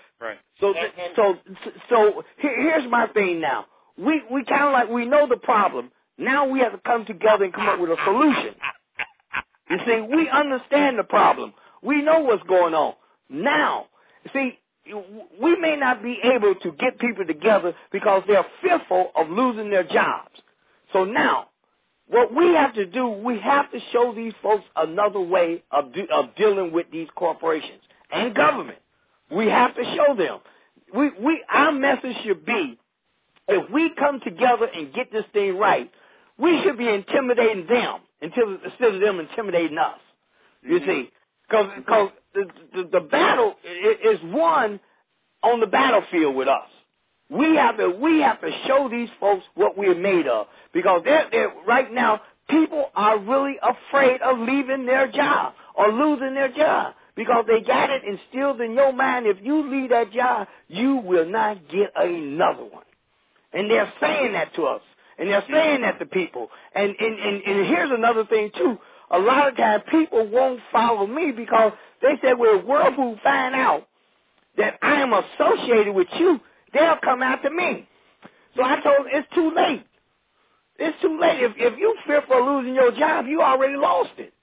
So here's my thing now. We kind of like, we know the problem. Now we have to come together and come up with a solution. You see, we understand the problem. We know what's going on. Now, see, we may not be able to get people together because they're fearful of losing their jobs. So now, what we have to do, we have to show these folks another way of dealing with these corporations and government. We have to show them. Our message should be, if we come together and get this thing right, we should be intimidating them instead of them intimidating us. You see, because the battle is won on the battlefield with us. We have to show these folks what we're made of, because they're right now people are really afraid of leaving their job or losing their job, because they got it instilled in your mind, if you leave that job, you will not get another one. And they're saying that to us. And they're saying that to people. And here's another thing, too. A lot of times people won't follow me because they say, well, if World Food find out that I am associated with you, they'll come after me. So I told them, it's too late. It's too late. If you fear for losing your job, you already lost it.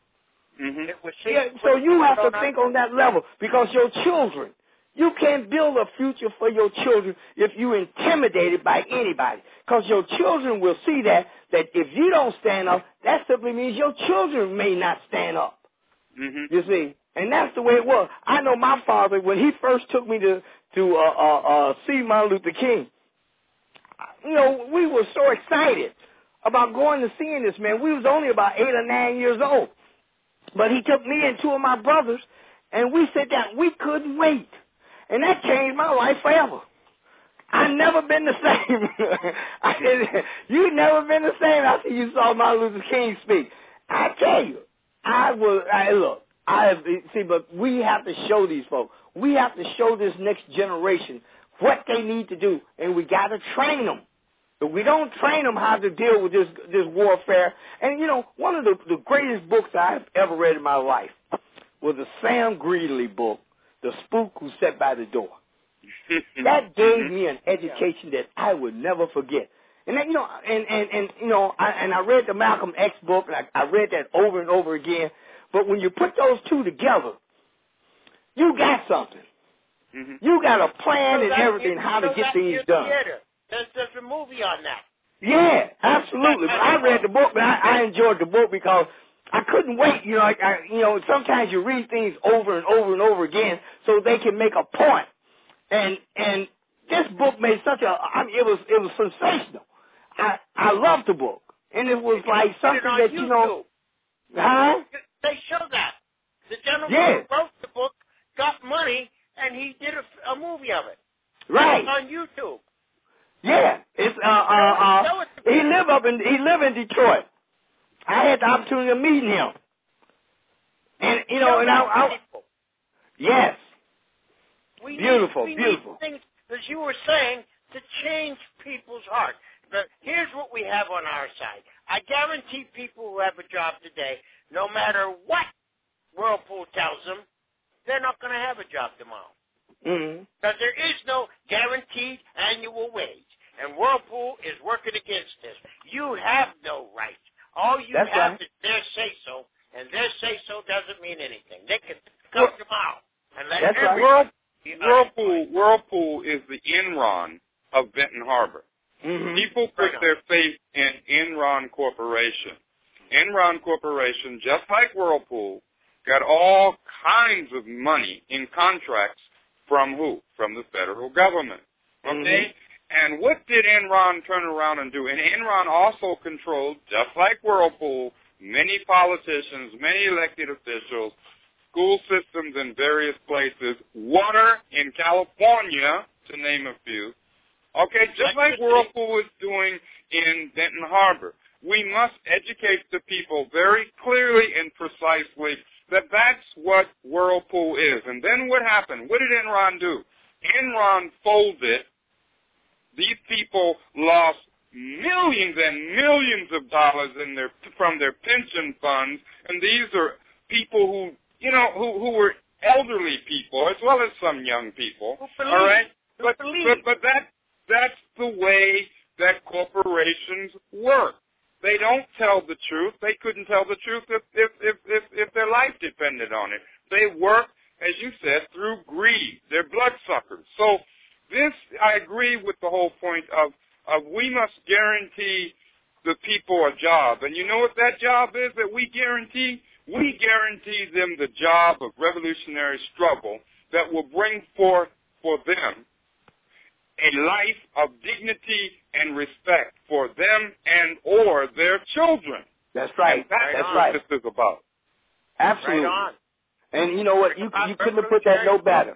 So you have to think on that level, because your children, you can't build a future for your children if you're intimidated by anybody, because your children will see that if you don't stand up, that simply means your children may not stand up. You see, and that's the way it was. I know my father, when he first took me to see Martin Luther King, you know, we were so excited about going to seeing this man. We was only about 8 or 9 years old. But he took me and 2 of my brothers, and we sat down. We couldn't wait. And that changed my life forever. I've never been the same. I said, you've never been the same after you saw Martin Luther King speak. I tell you, but we have to show these folks. We have to show this next generation what they need to do, and we got to train them. If we don't train them how to deal with this warfare, and you know, one of the greatest books I've ever read in my life was the Sam Greeley book, The Spook Who Sat by the Door. That gave me an education that I would never forget. And then, you know, I read the Malcolm X book, and I read that over and over again. But when you put those two together, you got something. Mm-hmm. You got a plan and that everything how to get things done. There's a movie on that. Yeah, absolutely. But I read the book, but I enjoyed the book because I couldn't wait. You know, sometimes you read things over and over and over again so they can make a point. And this book made such it was sensational. I loved the book, and it was like something that YouTube. you know, huh? They show that the gentleman who wrote the book got money and he did a movie of it. Right. It's on YouTube. Yeah, it's he live in Detroit. I had the opportunity of meeting him, and you know, and I yes, beautiful. We need things, as you were saying, to change people's heart. But here's what we have on our side. I guarantee people who have a job today, no matter what Whirlpool tells them, they're not going to have a job tomorrow. Mm-hmm. Because there is no guaranteed annual wage. And Whirlpool is working against this. You have no right. All you have is their say-so, and their say-so doesn't mean anything. They can come tomorrow and let everyone Whirlpool is the Enron of Benton Harbor. Mm-hmm. People put their faith in Enron Corporation. Enron Corporation, just like Whirlpool, got all kinds of money in contracts from who? From the federal government. Okay? Mm-hmm. And what did Enron turn around and do? And Enron also controlled, just like Whirlpool, many politicians, many elected officials, school systems in various places, water in California, to name a few. Okay, just like Whirlpool is doing in Benton Harbor. We must educate the people very clearly and precisely that that's what Whirlpool is. And then what happened? What did Enron do? Enron folded. These people lost millions and millions of dollars from their pension funds, and these are people who were elderly people as well as some young people. All right, but that's the way that corporations work. They don't tell the truth. They couldn't tell the truth if their life depended on it. They work, as you said, through greed. They're bloodsuckers. So this, I agree with the whole point of we must guarantee the people a job. And you know what that job is that we guarantee? We guarantee them the job of revolutionary struggle that will bring forth for them a life of dignity and respect for them and or their children. That's right. That's what this is about. Absolutely. Right on. And you know what? You couldn't have put that no better.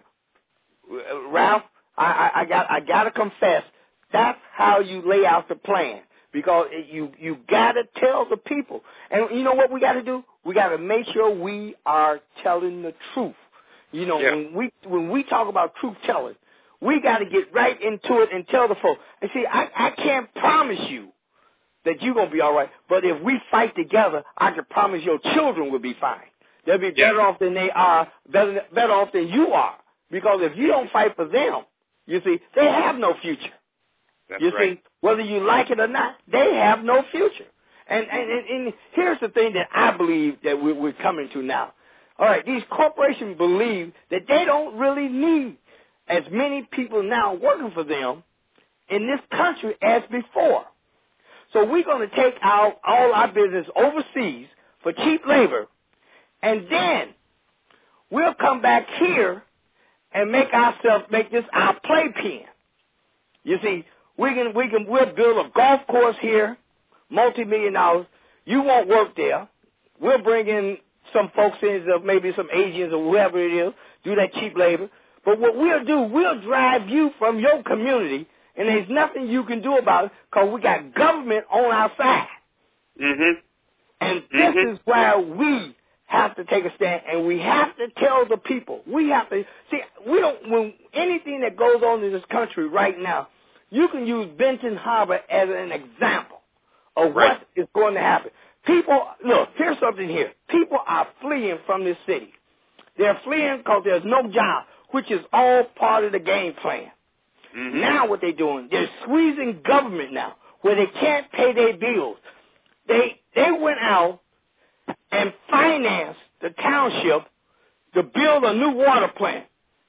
Ralph, I got to confess, that's how you lay out the plan. Because you got to tell the people. And you know what we got to do? We got to make sure we are telling the truth. You know, when we talk about truth telling, we got to get right into it and tell the folks. And see, I can't promise you that you're going to be all right. But if we fight together, I can promise your children will be fine. They'll be better off than they are, better off than you are. Because if you don't fight for them, you see, they have no future. That's you right. see, whether you like it or not, they have no future. And here's the thing that I believe that we're coming to now. All right, these corporations believe that they don't really need as many people now working for them in this country as before. So we're going to take all our business overseas for cheap labor, and then we'll come back here and make this our playpen. You see, we'll build a golf course here, multi-million dollars. You won't work there. We'll bring in some folks in, maybe some agents or whoever it is, do that cheap labor. But what we'll do, we'll drive you from your community, and there's nothing you can do about it because we got government on our side. Mm-hmm. And this is why we have to take a stand, and we have to tell the people. We have to see. When anything that goes on in this country right now, you can use Benton Harbor as an example of what is going to happen. People, look, here's something here. People are fleeing from this city. They're fleeing because there's no job, which is all part of the game plan. Mm-hmm. Now what they're doing, they're squeezing government now, where they can't pay their bills. They went out and financed the township to build a new water plant.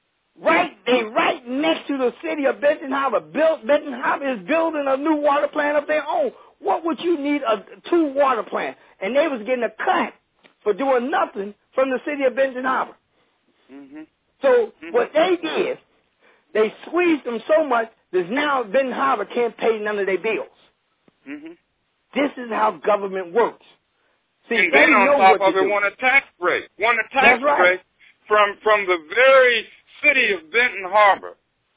They right next to the city of Benton Harbor. Benton Harbor is building a new water plant of their own. What would you need 2 water plants? And they was getting a cut for doing nothing from the city of Benton Harbor. Mm-hmm. So what they did, they squeezed them so much that now Benton Harbor can't pay none of their bills. Mm-hmm. This is how government works. See, and they then know on top what of to it, do. want a tax break. That's right. From the very city of Benton Harbor.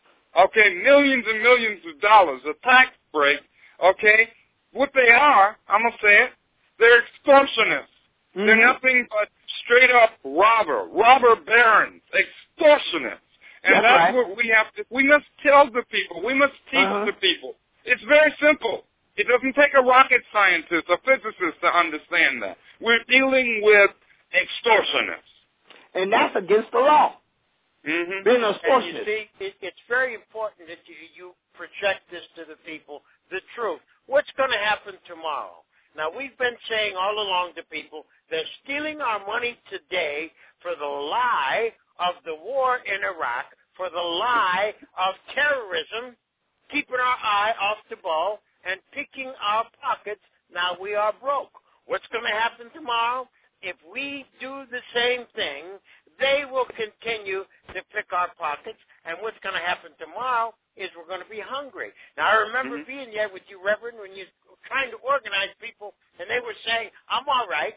Okay, millions and millions of dollars, a tax break. Okay, what they are, I'm gonna say it, they're extortionists. Mm-hmm. They're nothing but straight up robber barons, extortionists. And that's right. what we must tell the people. We must teach the people. It's very simple. It doesn't take a rocket scientist, a physicist to understand that. We're dealing with extortionists. And that's against the law. Mm-hmm. Being an And extortionist. you see, it's very important that you project this to the people, the truth. What's going to happen tomorrow? Now, we've been saying all along to people, they're stealing our money today for the lie of the war in Iraq, for the lie of terrorism, keeping our eye off the ball, and picking our pockets. Now we are broke. What's going to happen tomorrow? If we do the same thing, they will continue to pick our pockets, and what's going to happen tomorrow is we're going to be hungry. Now, I remember being there with you, Reverend, when you were trying to organize people, and they were saying, I'm all right.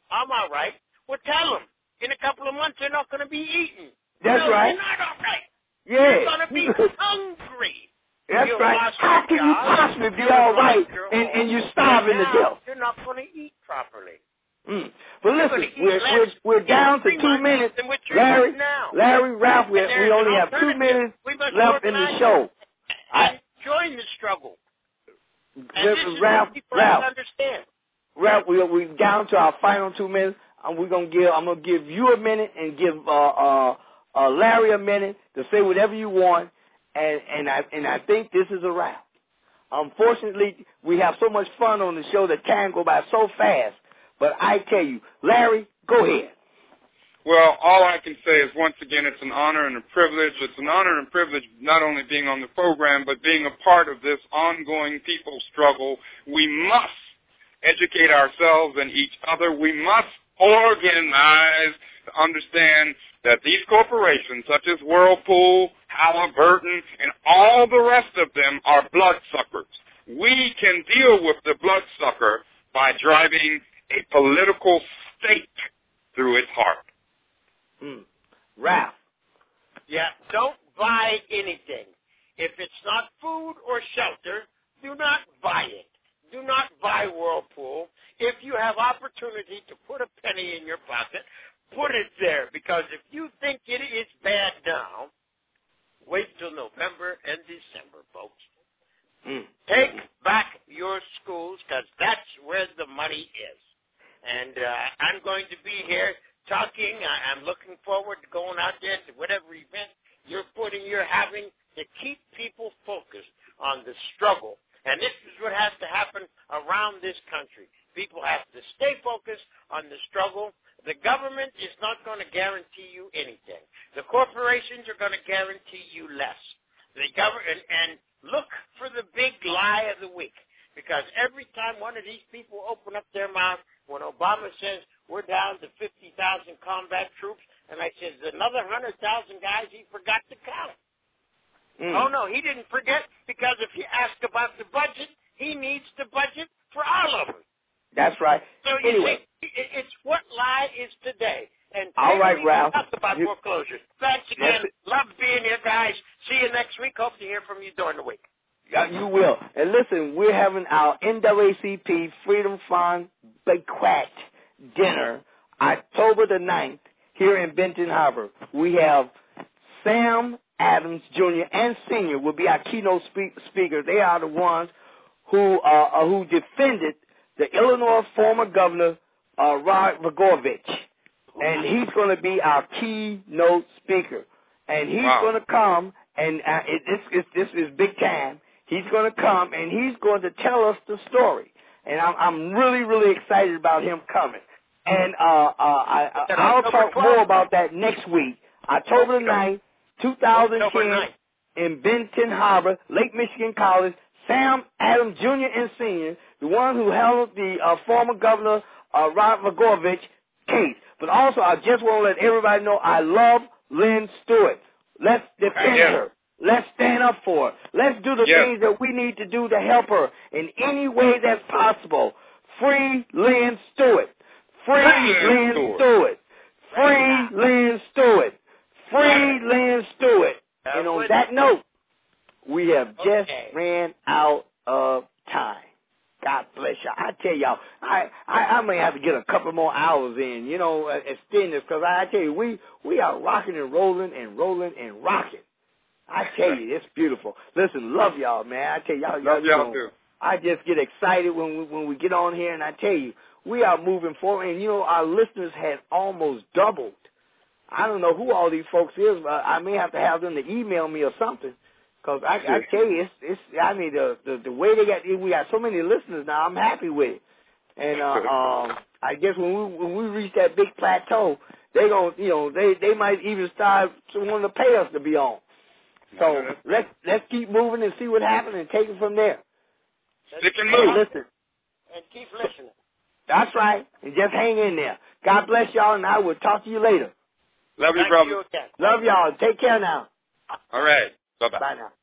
Well, tell them, in a couple of months, they're not going to be eating. That's right. You're not all right. Yeah. You're going to be hungry. That's You'll right. lost How can your you job, possibly be you'll all right lost your home, and you're starving to now death? You're not going to eat properly. But listen, we're down to 2 minutes. Larry, Ralph, we only have 2 minutes left in the show. And join the struggle. And this is Ralph, what people have to understand. Ralph, we're down to our final 2 minutes. I'm gonna give you a minute and give Larry a minute to say whatever you want. And I think this is a wrap. Unfortunately, we have so much fun on the show that time go by so fast. But I tell you, Larry, go ahead. Well, all I can say is, once again, it's an honor and a privilege. It's an honor and privilege not only being on the program, but being a part of this ongoing people's struggle. We must educate ourselves and each other. We must organize to understand that these corporations, such as Whirlpool, Halliburton, and all the rest of them, are bloodsuckers. We can deal with the bloodsucker by driving a political stake through its heart. Ralph. Yeah, don't buy anything. If it's not food or shelter, do not buy it. Do not buy Whirlpool. If you have opportunity to put a penny in your pocket, put it there. Because if you think it is bad now, wait till November and December, folks. Take back your schools, because that's where the money is. And I'm going to be here talking. I'm looking forward to going out there to whatever event you're having to keep people focused on the struggle. And this is what has to happen around this country. People have to stay focused on the struggle. The government is not going to guarantee you anything. The corporations are going to guarantee you less. The government, and look for the big lie of the week. Because every time one of these people open up their mouth, when Obama says we're down to 50,000 combat troops, and I said another 100,000 guys he forgot to count. Oh, no, he didn't forget, because if you ask about the budget, he needs the budget for all of them. That's right. So anyway, see, it's what lie is today. And all right, Ralph. Talk about foreclosures. Thanks again. Love being here, guys. See you next week. Hope to hear from you during the week. You will. And listen, we're having our NAACP Freedom Fund Banquet Dinner October the 9th here in Benton Harbor. We have Sam Adams Jr. and Sr. will be our keynote speakers. They are the ones who defended the Illinois former governor, Rod Blagojevich. And he's going to be our keynote speaker. And he's going to come, and this is big time. He's going to come, and he's going to tell us the story. And I'm really, really excited about him coming. And I'll talk more about that next week. October the 9th, 2010, in Benton Harbor, Lake Michigan College. Sam Adams Jr. and Sr., the one who held the former governor, Robert Blagojevich, case. But also, I just want to let everybody know I love Lynn Stewart. Let's defend her. Let's stand up for her. Let's do the things that we need to do to help her in any way that's possible. Free Lynn Stewart. Free Lynn Stewart. Free Lynn Stewart. Free Lynn Stewart. And on that note, we have just ran out of time. God bless y'all. I tell y'all, I may have to get a couple more hours in, extend this, because I tell you, we are rocking and rolling and rolling and rocking. I tell you, it's beautiful. Listen, love y'all, man. I tell y'all, love y'all too. I just get excited when we get on here, and I tell you, we are moving forward, and our listeners has almost doubled. I don't know who all these folks is, but I may have to have them to email me or something. Because I tell you, the way we got so many listeners now, I'm happy with it. And I guess when we reach that big plateau, they they might even start wanting to pay us to be on. So let's keep moving and see what happens and take it from there. Stick and move. Listen. And keep listening. That's right. And just hang in there. God bless y'all, and I will talk to you later. Love you, brother. Love y'all. Take care now. All right. Bye-bye. Bye now.